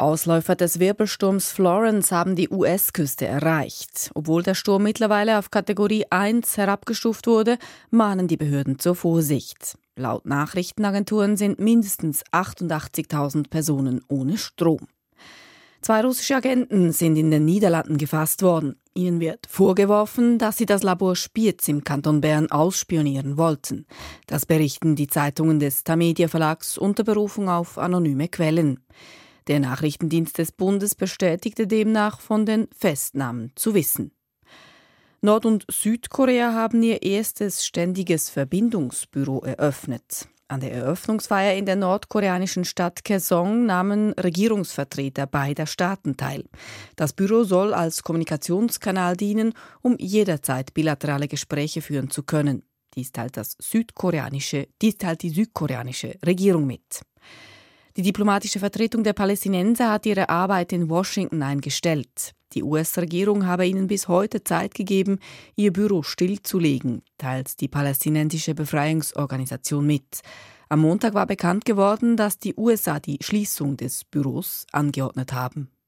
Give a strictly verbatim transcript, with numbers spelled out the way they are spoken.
Ausläufer des Wirbelsturms Florence haben die U S-Küste erreicht. Obwohl der Sturm mittlerweile auf Kategorie eins herabgestuft wurde, mahnen die Behörden zur Vorsicht. Laut Nachrichtenagenturen sind mindestens achtundachtzigtausend Personen ohne Strom. Zwei russische Agenten sind in den Niederlanden gefasst worden. Ihnen wird vorgeworfen, dass sie das Labor Spiez im Kanton Bern ausspionieren wollten. Das berichten die Zeitungen des Tamedia Verlags unter Berufung auf anonyme Quellen. Der Nachrichtendienst des Bundes bestätigte demnach, von den Festnahmen zu wissen. Nord- und Südkorea haben ihr erstes ständiges Verbindungsbüro eröffnet. An der Eröffnungsfeier in der nordkoreanischen Stadt Kaesong nahmen Regierungsvertreter beider Staaten teil. Das Büro soll als Kommunikationskanal dienen, um jederzeit bilaterale Gespräche führen zu können. Dies teilt, das südkoreanische, dies teilt die südkoreanische Regierung mit. Die diplomatische Vertretung der Palästinenser hat ihre Arbeit in Washington eingestellt. Die U S-Regierung habe ihnen bis heute Zeit gegeben, ihr Büro stillzulegen, teilt die palästinensische Befreiungsorganisation mit. Am Montag war bekannt geworden, dass die U S A die Schließung des Büros angeordnet haben.